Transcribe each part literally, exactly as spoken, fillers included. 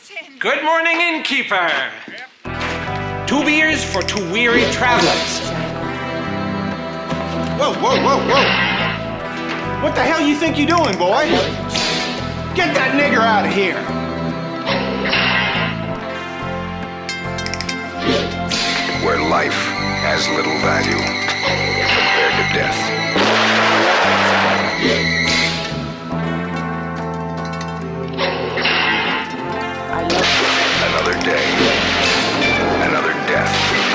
Good morning, innkeeper. Two beers for two weary travelers. Whoa, whoa, whoa, whoa. What the hell you think you're doing, boy? Get that nigger out of here. Where life has little value compared to death. Another day, another death.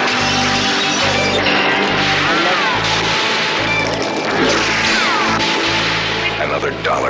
Another dollar.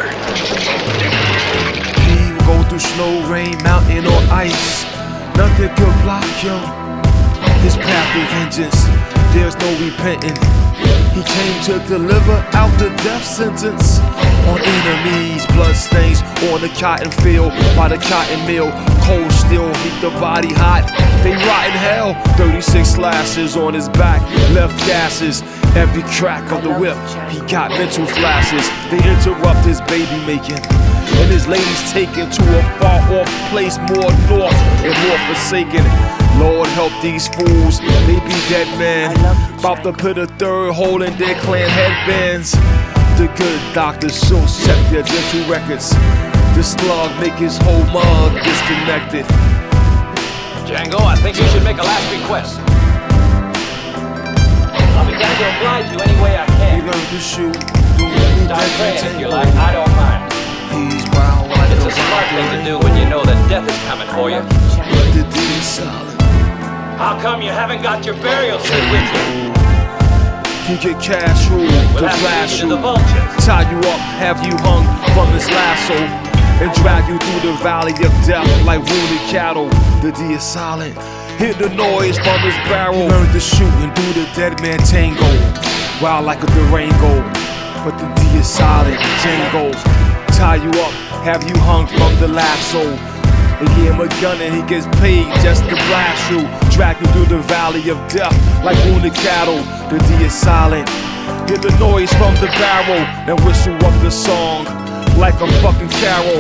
He will go through snow, rain, mountain, or ice. Nothing could block him. His path of vengeance, there's no repenting. He came to deliver out the death sentence on enemies, blood stains on the cotton field by the cotton mill. Cold steel, heat the body hot. They rot in hell. thirty-six slashes on his back, left gases. Every crack of the whip, he got mental flashes. They interrupt his baby making, and his lady's taken to a far off place, more north and more forsaken. Lord help these fools, they be dead men. About to put a third hole in their clan headbands. The good Doctor Schultz check their dental records. The slug make his whole mug disconnected. Django, I think you should make a last request. I'll be glad to oblige you any way I He can. learned to shoot. Start praying if you like, I don't mind. He's wild like It's a smart thing to do when you know that death is coming for you. But the deed is solid. How come you haven't got your burial suit with you? He get cash rule We'll to have to blast leave you, you to the vultures. tie you up, have you hung from his lasso, and drag you through the valley of death like wounded cattle. The D is silent. Hear the noise from his barrel. He learned to shoot and do the dead man tango, wild like a Durango. But the D is silent. Django, tie you up, have you hung from the lasso. They give him a gun and he gets paid just to blast you, drag you through the valley of death like wounded cattle. The D is silent. Hear the noise from the barrel, then whistle up the song like a fucking carol.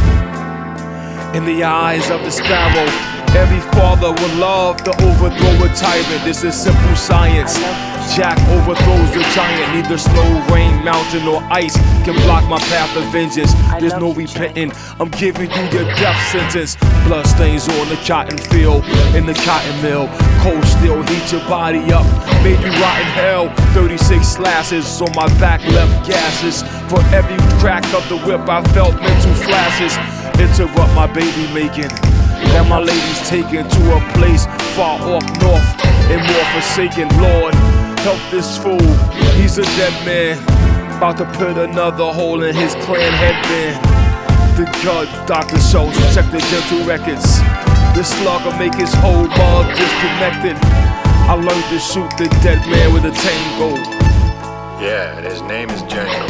In the eyes of the sparrow, every father would love to overthrow a tyrant. This is simple science. Jack overthrows the giant. Neither snow, rain, mountain, or ice can block my path of vengeance. There's no repenting. I'm giving you your death sentence. Blood stains on the cotton field, in the cotton mill. Cold steel heat your body up, made you rot in hell. thirty-six slashes on my back, left gases. For every crack of the whip, I felt mental flashes. Interrupt my baby making. Now my lady's taken to a place far off north and more forsaken. Lord, help this fool, he's a dead man. About to put another hole in his clan headband. The gut, Doctor Schultz, check the dental records. The slugger make his whole mug disconnected. I learned to shoot the dead man with a tango. Yeah, and his name is Django.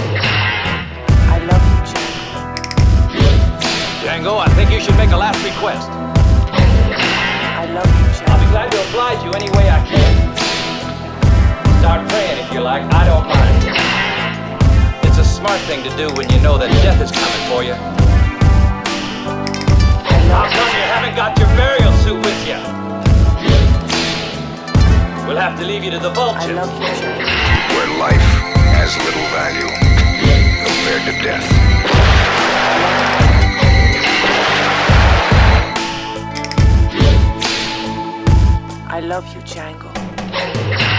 I love you, Django. Django, I think you should make a last request. I love you, I'll Django. be glad to oblige you any way I can. Start praying if you like, I don't mind. It's a smart thing to do when you know that death is coming for you. How come you haven't got your burial suit with you? We'll have to leave you to the I vultures. love you, Django. Where life has little value compared to death. I love you, Django.